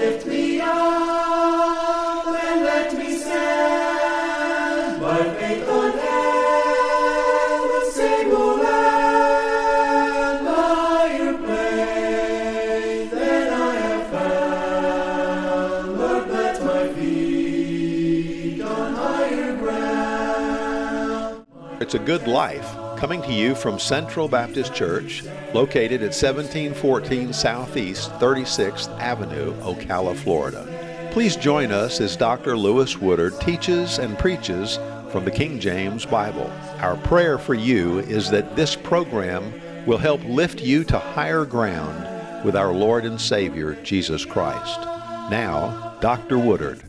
lift me up and let me stand by faith on heaven's stable land, higher place than I have found. Lord, plant my feet on higher ground. It's a Good Life, coming to you from Central Baptist Church, located at 1714 Southeast 36th Avenue, Ocala, Florida. Please join us as Dr. Lewis Woodard teaches and preaches from the King James Bible. Our prayer for you is that this program will help lift you to higher ground with our Lord and Savior, Jesus Christ. Now, Dr. Woodard.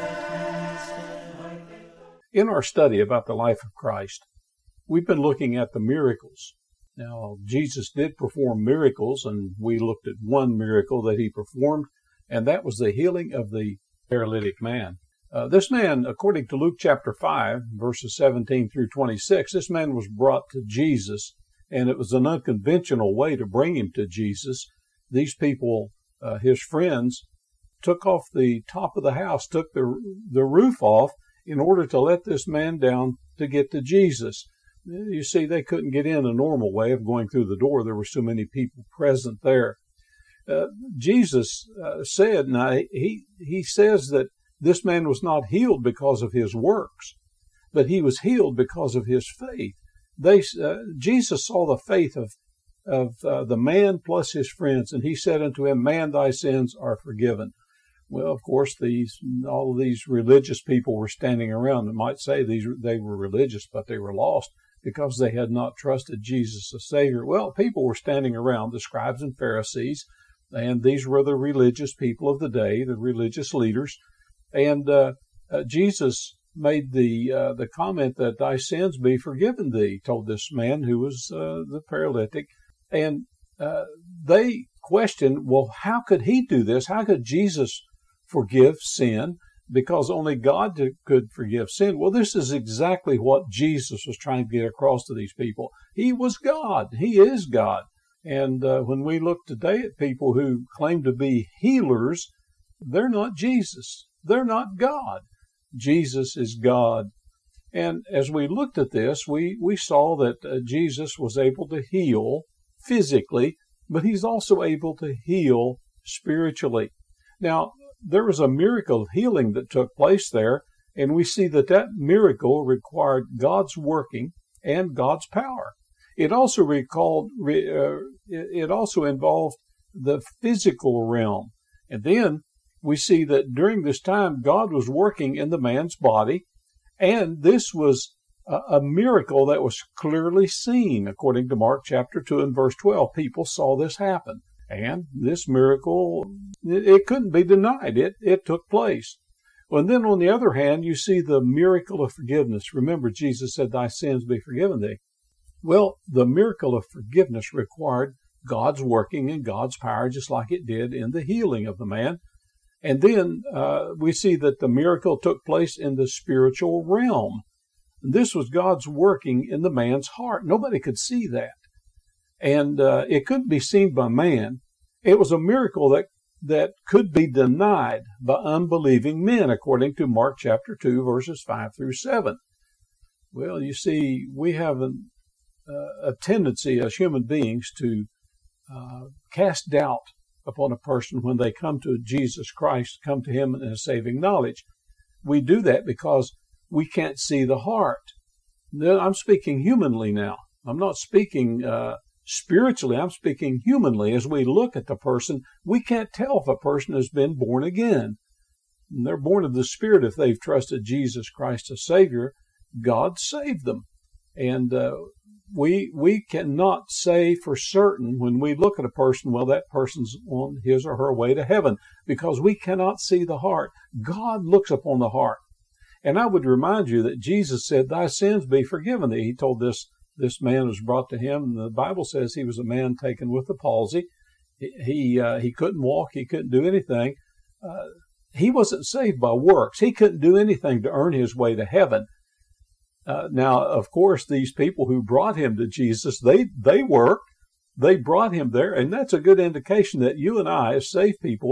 In our study about the life of Christ, we've been looking at the miracles. Now, Jesus did perform miracles, and we looked at one miracle that he performed, and that was the healing of the paralytic man. This man, according to Luke chapter 5, verses 17 through 26, this man was brought to Jesus, and it was an unconventional way to bring him to Jesus. These people, his friends, took off the top of the house, took the roof off in order to let this man down to get to Jesus. You see, they couldn't get in a normal way of going through the door. There were so many people present there. Jesus said, now he says that this man was not healed because of his works, but he was healed because of his faith. Jesus saw the faith of the man plus his friends, and he said unto him, "Man, thy sins are forgiven." Well, of course, all of these religious people were standing around. They might say they were religious, but they were lost because they had not trusted Jesus as Savior. Well, people were standing around, the scribes and Pharisees, and these were the religious people of the day, the religious leaders. And Jesus made the comment that thy sins be forgiven thee, told this man who was the paralytic. And they questioned, well, how could he do this? How could Jesus forgive sin? Because only God could forgive sin. Well, this is exactly what Jesus was trying to get across to these people. He was God. He is God. And when we look today at people who claim to be healers, they're not Jesus. They're not God. Jesus is God. And as we looked at this, we saw that Jesus was able to heal physically, but he's also able to heal spiritually. Now, there was a miracle of healing that took place there, and we see that miracle required God's working and God's power. It also involved the physical realm. And then we see that during this time, God was working in the man's body, and this was a miracle that was clearly seen. According to Mark chapter 2 and verse 12, people saw this happen. And this miracle, it couldn't be denied. It took place. Well, and then on the other hand, you see the miracle of forgiveness. Remember, Jesus said, thy sins be forgiven thee. Well, the miracle of forgiveness required God's working and God's power, just like it did in the healing of the man. And then we see that the miracle took place in the spiritual realm. This was God's working in the man's heart. Nobody could see that. And it couldn't be seen by man. It was a miracle that could be denied by unbelieving men, according to Mark chapter 2, verses 5 through 7. Well, you see, we have a tendency as human beings to cast doubt upon a person when they come to Jesus Christ, come to him in a saving knowledge. We do that because we can't see the heart. I'm speaking humanly now. I'm not speaking spiritually. I'm speaking humanly. As we look at the person, we can't tell if a person has been born again. And they're born of the Spirit if they've trusted Jesus Christ as Savior. God saved them. And we cannot say for certain when we look at a person, well, that person's on his or her way to heaven, because we cannot see the heart. God looks upon the heart. And I would remind you that Jesus said, thy sins be forgiven thee. He told this man was brought to him, and the Bible says he was a man taken with the palsy. He couldn't walk. He couldn't do anything. He wasn't saved by works. He couldn't do anything to earn his way to heaven. Now, of course, these people who brought him to Jesus, they worked. They brought him there, and that's a good indication that you and I, as saved people,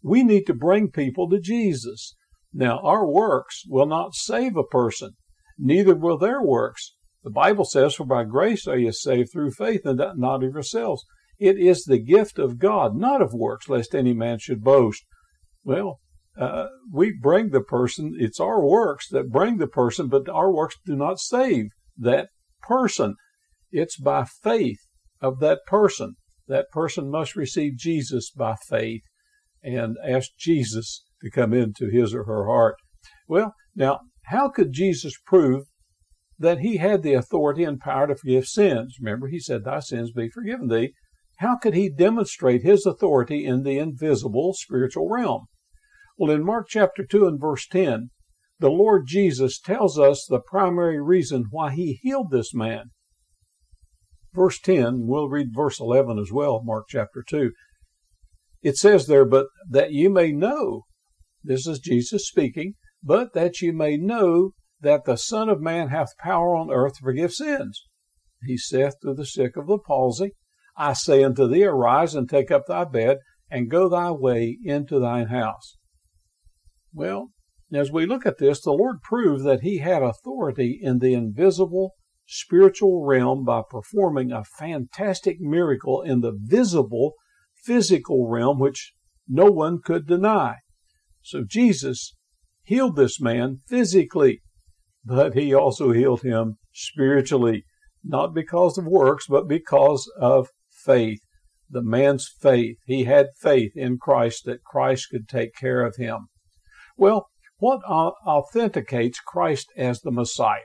We need to bring people to Jesus. Now, our works will not save a person, neither will their works. The Bible says, for by grace are you saved through faith, and that not of yourselves. It is the gift of God, not of works, lest any man should boast. Well, we bring the person. It's our works that bring the person, but our works do not save that person. It's by faith of that person. That person must receive Jesus by faith and ask Jesus to come into his or her heart. Well, now, how could Jesus prove that he had the authority and power to forgive sins? Remember, he said, thy sins be forgiven thee. How could he demonstrate his authority in the invisible spiritual realm? Well, in Mark chapter 2 and verse 10, the Lord Jesus tells us the primary reason why he healed this man. Verse 10, we'll read verse 11 as well, Mark chapter 2. It says there, but that you may know, this is Jesus speaking, but that you may know that the Son of Man hath power on earth to forgive sins. He saith to the sick of the palsy, I say unto thee, arise and take up thy bed, and go thy way into thine house. Well, as we look at this, the Lord proved that he had authority in the invisible spiritual realm by performing a fantastic miracle in the visible physical realm, which no one could deny. So Jesus healed this man physically, but he also healed him spiritually, not because of works, but because of faith. The man's faith. He had faith in Christ that Christ could take care of him. Well, what authenticates Christ as the Messiah?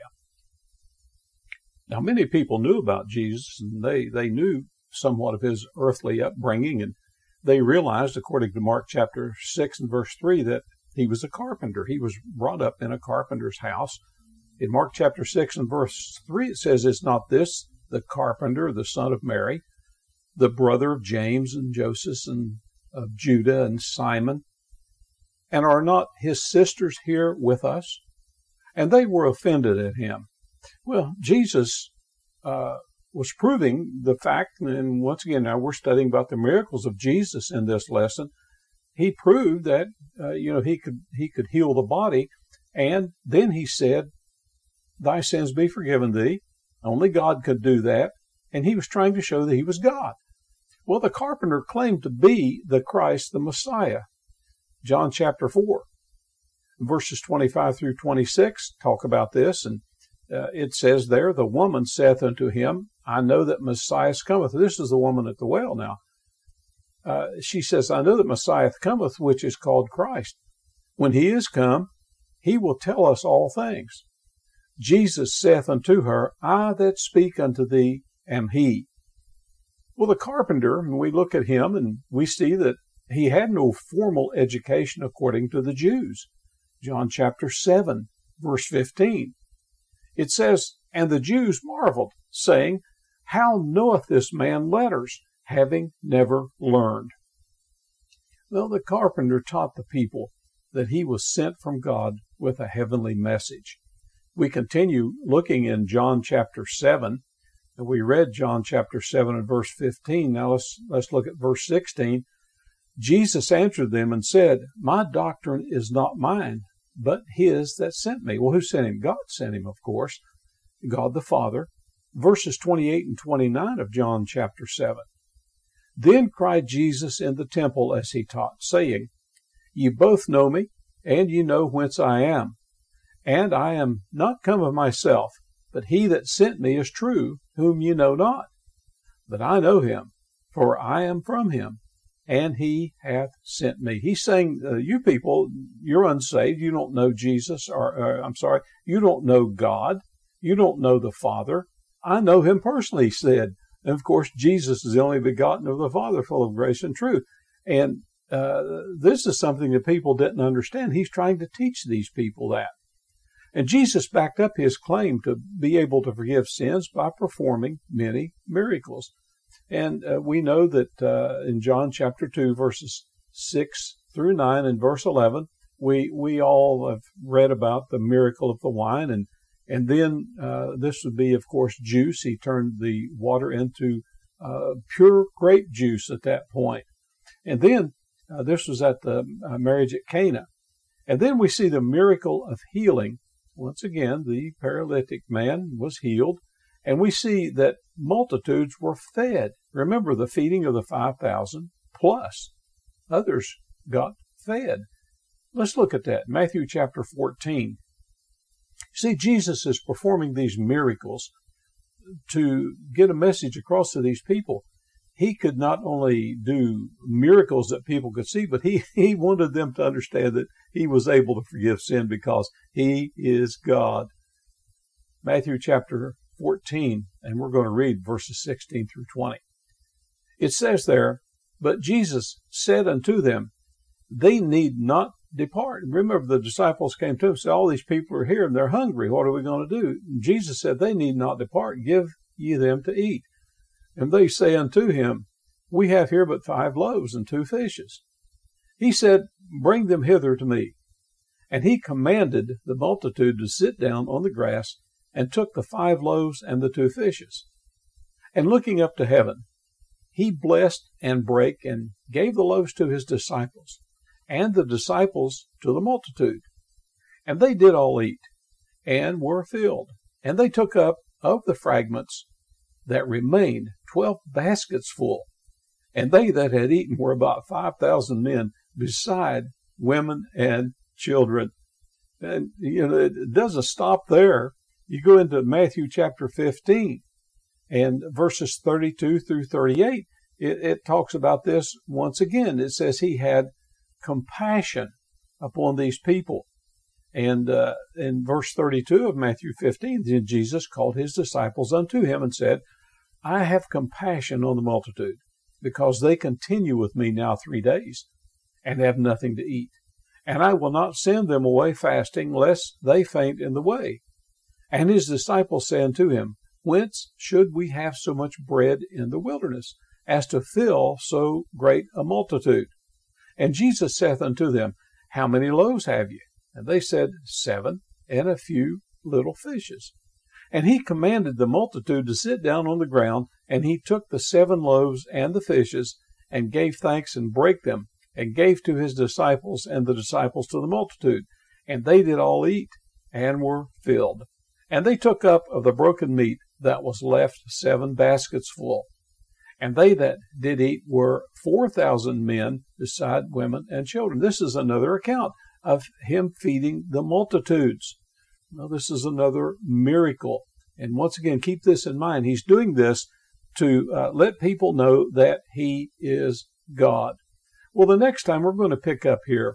Now, many people knew about Jesus, and they knew somewhat of his earthly upbringing, and they realized, according to Mark chapter 6 and verse 3, that he was a carpenter. He was brought up in a carpenter's house. In Mark chapter 6 and verse 3, it says, is not this the carpenter, the son of Mary, the brother of James and Joseph and of Judah and Simon? And are not his sisters here with us? And they were offended at him. Well, Jesus was proving the fact, and once again, now we're studying about the miracles of Jesus in this lesson. He proved that he could heal the body, and then he said, "Thy sins be forgiven thee." Only God could do that, and he was trying to show that he was God. Well, the carpenter claimed to be the Christ, the Messiah. John chapter 4, verses 25 through 26 talk about this, and it says there, the woman saith unto him, I know that Messiah cometh. This is the woman at the well now. She says, I know that Messiah cometh, which is called Christ. When he is come, he will tell us all things. Jesus saith unto her, I that speak unto thee am he. Well, the carpenter, and we look at him and we see that he had no formal education according to the Jews. John chapter 7, verse 15. It says, and the Jews marveled, saying, how knoweth this man letters, having never learned? Well, the carpenter taught the people that he was sent from God with a heavenly message. We continue looking in John chapter 7, and we read John chapter 7 and verse 15. Now let's look at verse 16. Jesus answered them and said, my doctrine is not mine, but his that sent me. Well, who sent him? God sent him, of course, God the Father. Verses 28 and 29 of John chapter 7. Then cried Jesus in the temple as he taught, saying, ye both know me, and ye know whence I am. And I am not come of myself, but he that sent me is true, whom ye know not. But I know him, for I am from him, and he hath sent me. He's saying, you people, you're unsaved. You don't know Jesus, you don't know God. You don't know the Father. I know him personally, he said. And of course, Jesus is the only begotten of the Father, full of grace and truth. And this is something that people didn't understand. He's trying to teach these people that. And Jesus backed up his claim to be able to forgive sins by performing many miracles. And we know that in John chapter 2, verses 6 through 9 and verse 11, we all have read about the miracle of the wine. And then this would be, of course, juice. He turned the water into pure grape juice at that point. And then This was at the marriage at Cana. And then we see the miracle of healing. Once again, the paralytic man was healed. And we see that multitudes were fed. Remember the feeding of the 5,000 plus others got fed. Let's look at that. Matthew chapter 14. See, Jesus is performing these miracles to get a message across to these people. He could not only do miracles that people could see, but he wanted them to understand that he was able to forgive sin because he is God. Matthew chapter 14, and we're going to read verses 16 through 20. It says there, "But Jesus said unto them, they need not depart." Remember, the disciples came to him and said, all these people are here and they're hungry. What are we going to do? And Jesus said, they need not depart. Give ye them to eat. And they say unto him, we have here but 5 loaves and 2 fishes. He said, bring them hither to me. And he commanded the multitude to sit down on the grass, and took the 5 loaves and the 2 fishes. And looking up to heaven, he blessed and brake and gave the loaves to his disciples, and the disciples to the multitude. And they did all eat, and were filled. And they took up of the fragments that remained 12 baskets full. And they that had eaten were about 5,000 men, beside women and children. And, it doesn't stop there. You go into Matthew chapter 15, and verses 32 through 38, it talks about this once again. It says he had compassion upon these people. And in verse 32 of Matthew 15, then Jesus called his disciples unto him and said, I have compassion on the multitude, because they continue with me now 3 days, and have nothing to eat. And I will not send them away fasting, lest they faint in the way. And his disciples say unto him, whence should we have so much bread in the wilderness, as to fill so great a multitude? And Jesus saith unto them, how many loaves have ye? And they said, 7, and a few little fishes. And he commanded the multitude to sit down on the ground, and he took the 7 loaves and the fishes, and gave thanks and brake them, and gave to his disciples, and the disciples to the multitude. And they did all eat, and were filled. And they took up of the broken meat that was left 7 baskets full. And they that did eat were 4,000 men, beside women and children. This is another account of him feeding the multitudes. Now, this is another miracle. And once again, keep this in mind. He's doing this to let people know that he is God. Well, the next time we're going to pick up here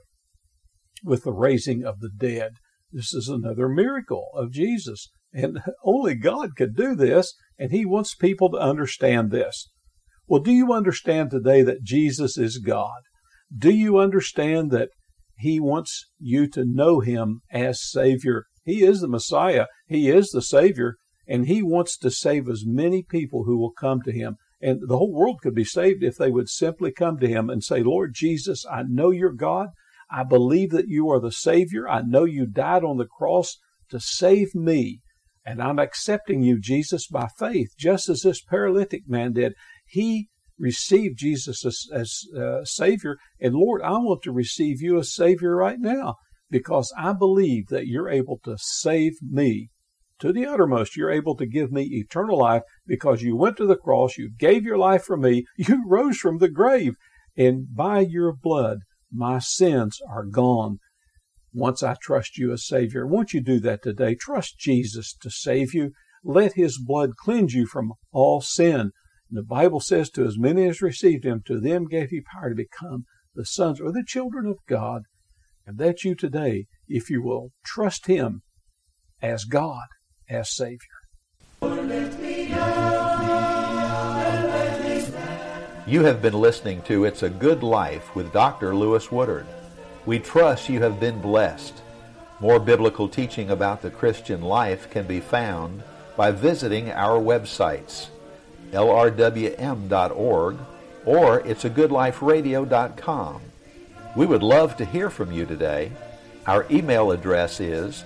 with the raising of the dead. This is another miracle of Jesus. And only God could do this, and he wants people to understand this. Well, do you understand today that Jesus is God? Do you understand that he wants you to know him as Savior? He is the Messiah. He is the Savior, and he wants to save as many people who will come to him. And the whole world could be saved if they would simply come to him and say, Lord Jesus, I know you're God. I believe that you are the Savior. I know you died on the cross to save me. And I'm accepting you, Jesus, by faith, just as this paralytic man did. He received Jesus as Savior. And Lord, I want to receive you as Savior right now, because I believe that you're able to save me to the uttermost. You're able to give me eternal life because you went to the cross, you gave your life for me, you rose from the grave, and by your blood, my sins are gone. Once I trust you as Savior, won't you do that today? Trust Jesus to save you. Let his blood cleanse you from all sin. And the Bible says, to as many as received him, to them gave he power to become the sons or the children of God. And that's you today, if you will trust him as God, as Savior. You have been listening to It's a Good Life with Dr. Lewis Woodard. We trust you have been blessed. More biblical teaching about the Christian life can be found by visiting our websites, lrwm.org or it'sagoodliferadio.com. We would love to hear from you today. Our email address is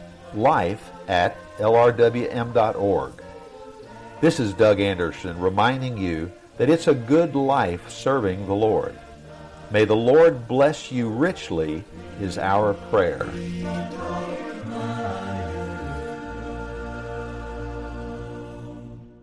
life@lrwm.org. This is Doug Anderson reminding you that it's a good life serving the Lord. May the Lord bless you richly is our prayer.